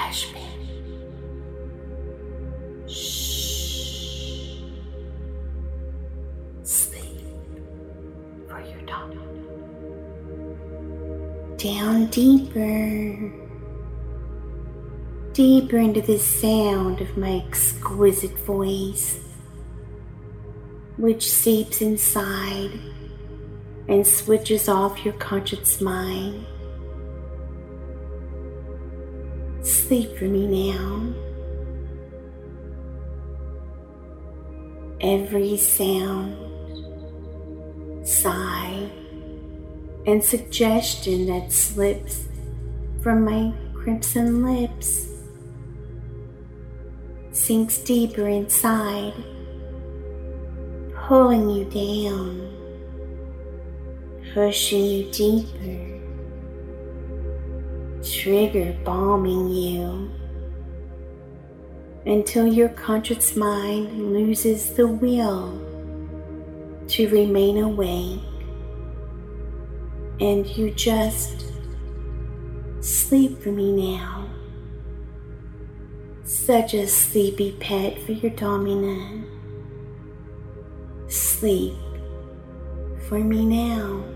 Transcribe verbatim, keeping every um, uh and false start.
flashback. Shh. Sleep for your Dominant. Down deeper. Deeper into the sound of my exquisite voice, which seeps inside and switches off your conscious mind. Sleep for me now. Every sound, sigh, and suggestion that slips from my crimson lips sinks deeper inside, pulling you down, pushing you deeper, trigger bombing you until your conscious mind loses the will to remain awake and you just sleep for me now. Such a sleepy pet for your Dominant. Sleep for me now.